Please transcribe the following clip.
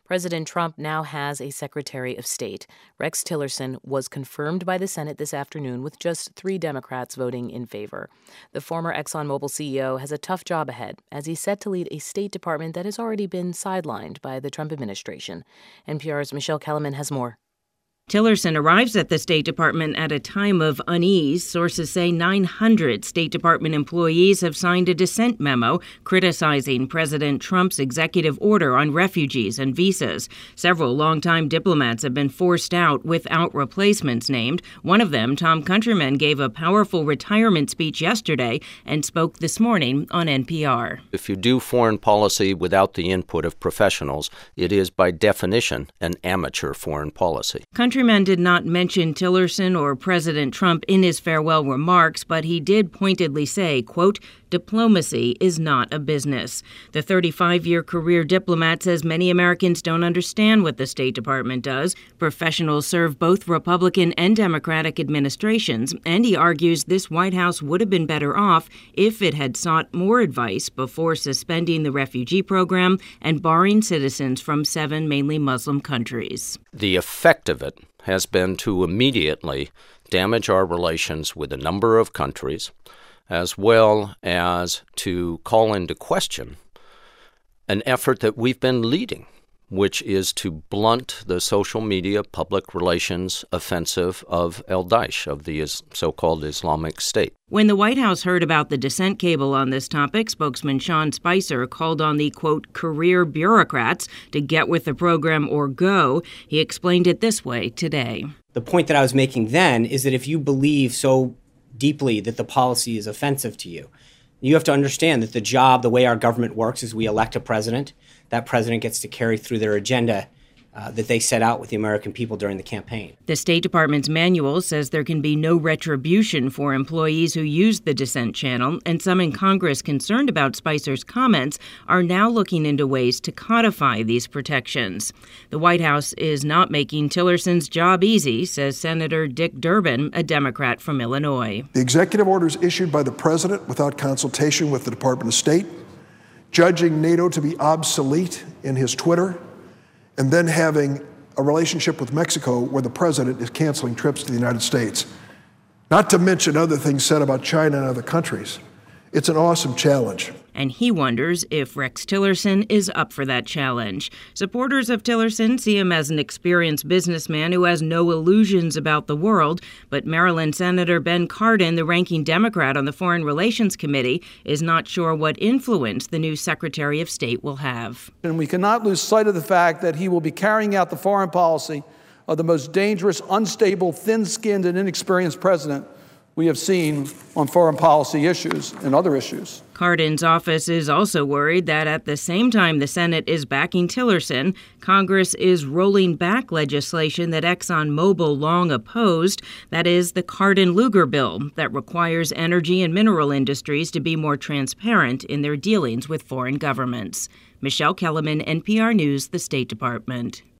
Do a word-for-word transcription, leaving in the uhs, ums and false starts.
President Trump now has a Secretary of State. Rex Tillerson was confirmed by the Senate this afternoon with just three Democrats voting in favor. The former ExxonMobil C E O has a tough job ahead as he's set to lead a State Department that has already been sidelined by the Trump administration. N P R's Michelle Kellerman has more. Tillerson arrives at the State Department at a time of unease. Sources say nine hundred State Department employees have signed a dissent memo criticizing President Trump's executive order on refugees and visas. Several longtime diplomats have been forced out without replacements named. One of them, Tom Countryman, gave a powerful retirement speech yesterday and spoke this morning on N P R. If you do foreign policy without the input of professionals, it is by definition an amateur foreign policy. Countryman did not mention Tillerson or President Trump in his farewell remarks, but he did pointedly say, quote, "Diplomacy is not a business." The thirty-five-year career diplomat says many Americans don't understand what the State Department does. Professionals serve both Republican and Democratic administrations, and he argues this White House would have been better off if it had sought more advice before suspending the refugee program and barring citizens from seven mainly Muslim countries. The effect of it has been to immediately damage our relations with a number of countries, as well as to call into question an effort that we've been leading, which is to blunt the social media public relations offensive of al-Daesh, of the so-called Islamic State. When the White House heard about the dissent cable on this topic, spokesman Sean Spicer called on the, quote, career bureaucrats to get with the program or go. He explained it this way today. The point that I was making then is that if you believe so deeply that the policy is offensive to you, you have to understand that the job, the way our government works, is we elect a president. That president gets to carry through their agenda uh, that they set out with the American people during the campaign. The State Department's manual says there can be no retribution for employees who use the dissent channel, and some in Congress concerned about Spicer's comments are now looking into ways to codify these protections. The White House is not making Tillerson's job easy, says Senator Dick Durbin, a Democrat from Illinois. The executive orders issued by the president without consultation with the Department of State, judging NATO to be obsolete in his Twitter, and then having a relationship with Mexico where the president is canceling trips to the United States. Not to mention other things said about China and other countries. It's an awesome challenge. And he wonders if Rex Tillerson is up for that challenge. Supporters of Tillerson see him as an experienced businessman who has no illusions about the world. But Maryland Senator Ben Cardin, the ranking Democrat on the Foreign Relations Committee, is not sure what influence the new Secretary of State will have. And we cannot lose sight of the fact that he will be carrying out the foreign policy of the most dangerous, unstable, thin-skinned, and inexperienced president we have seen on foreign policy issues and other issues. Cardin's office is also worried that at the same time the Senate is backing Tillerson, Congress is rolling back legislation that ExxonMobil long opposed. That is the Cardin-Lugar bill that requires energy and mineral industries to be more transparent in their dealings with foreign governments. Michelle Kellerman, N P R News, the State Department.